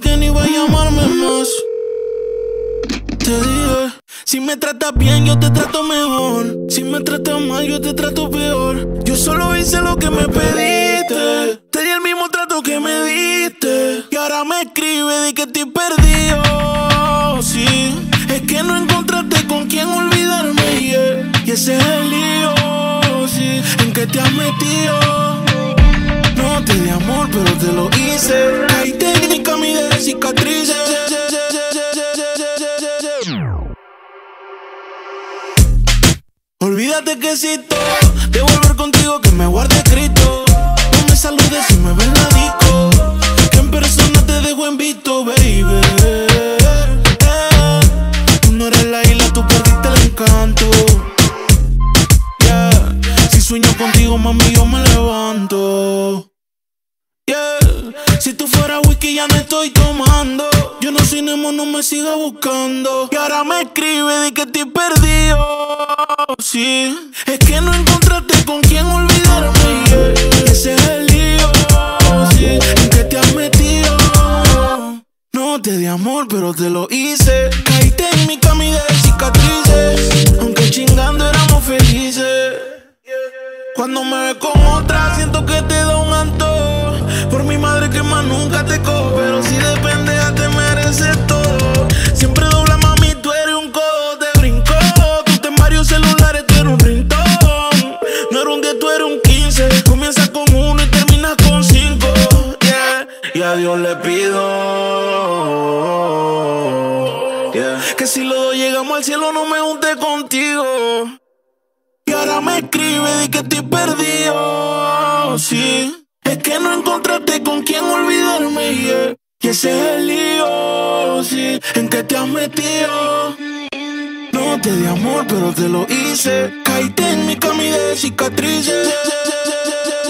que ni va a llamarme más. Te dije, si me tratas bien, yo te trato mejor. Si me tratas mal, yo te trato peor. Yo solo hice lo que me pediste. Te di el mismo trato que me diste. Y ahora me escribe de que estoy perdido. Sí, es que no encontraste con quién olvidarme, yeah. Y ese es el lío, sí, en que te has metido. No te di amor, pero te lo hice. Caíste en mi camino de cicatrices. Olvídate que existo, de volver contigo que me guarde escrito. No me saludes si me ves en la disco, que en persona te dejo en visto, baby. Tú no eres la isla, tú perdiste el encanto. Yeah. Si sueño contigo, mami, yo me levanto. Yeah. Si tú fueras whisky ya no estoy tomando. Yo no soy Nemo, no me sigas buscando. Y ahora me escribe de que estoy perdido. Sí, es que no encontraste con quién olvidarme, yeah. Ese es el lío, sí, en que te has metido. No te di amor, pero te lo hice. Caíste en mi camino de cicatrices. Aunque chingando éramos felices. Cuando me ves con otra, siento que te da un antojo. Por mi madre que más nunca te cojo. Pero si de pendeja te mereces todo. Siempre dobla, mami, tú eres un codo. Te brincó, tú te en varios celulares, tú eres un rintón. No era un 10, tú eres un 15. Comienza con 1 y terminas con 5, yeah. Y a Dios le pido, yeah, que si los dos llegamos al cielo no me junte contigo. Y ahora me escribe de que estoy perdido, sí. Es que no encontraste con quién olvidarme, yeah. Y ese es el lío, sí, en que te has metido. No te di amor, pero te lo hice. Caíste en mi camino de cicatrices.